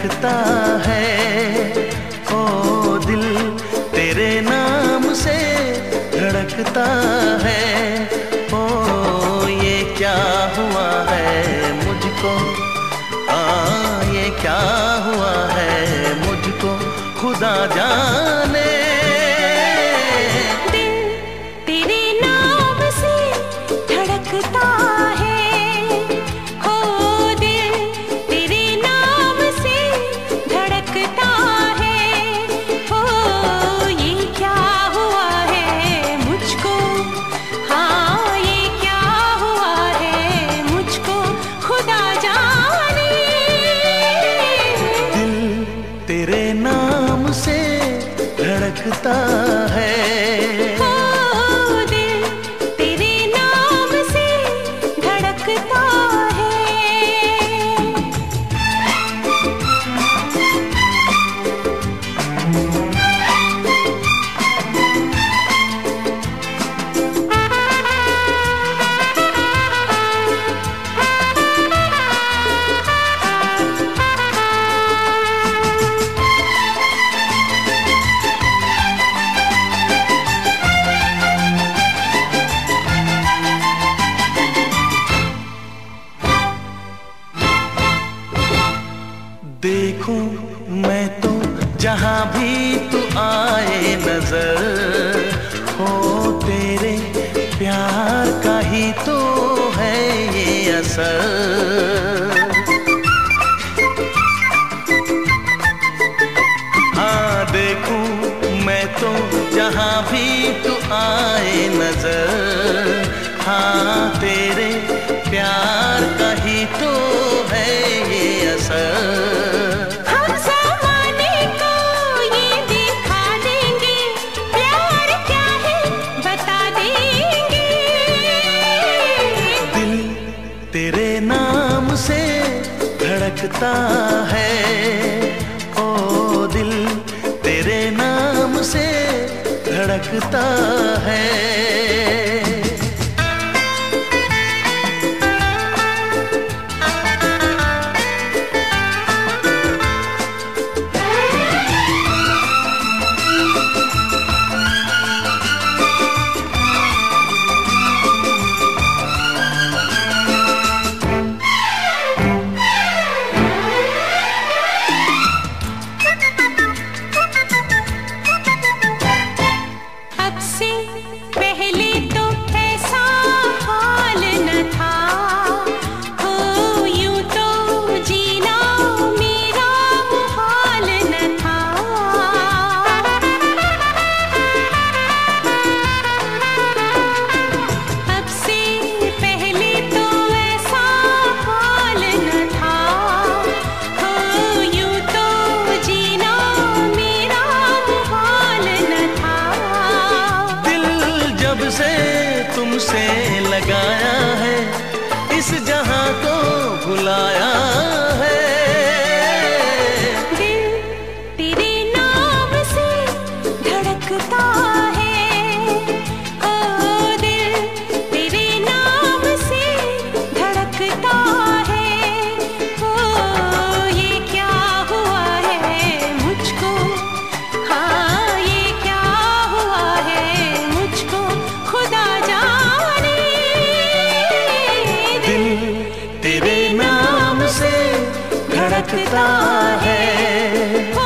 धड़कता है। ओ दिल तेरे नाम से धड़कता है। ओ ये क्या हुआ है मुझको, ये क्या हुआ है मुझको खुदा जाने। दिल तेरे नाम से धड़कता है। हो दिल तेरे नाम से धड़कता है। हो ये क्या हुआ है मुझको, हाँ ये क्या हुआ है मुझको खुदा जाने। दिल तेरे नाम से धड़कता है। ओ दिल तेरे नाम से धड़कता है। देखूं मैं तो जहां भी तू आए नजर, हो तेरे प्यार का ही तो है ये असर। हाँ देखूं मैं तो जहां भी तू आए नजर, हाँ तेरे प्यार का ही तो है ये असर। तेरे नाम से धड़कता है। ओ दिल तेरे नाम से धड़कता है। तुमसे लगाया है इस जहां को भुलाया है। दिल तेरे नाम से धड़कता है। ओ दिल तेरे नाम से धड़कता है। ओ ये क्या हुआ है मुझको, हाँ ये क्या हुआ है मुझको खुदा जाने। तेरे नाम से धड़कता है।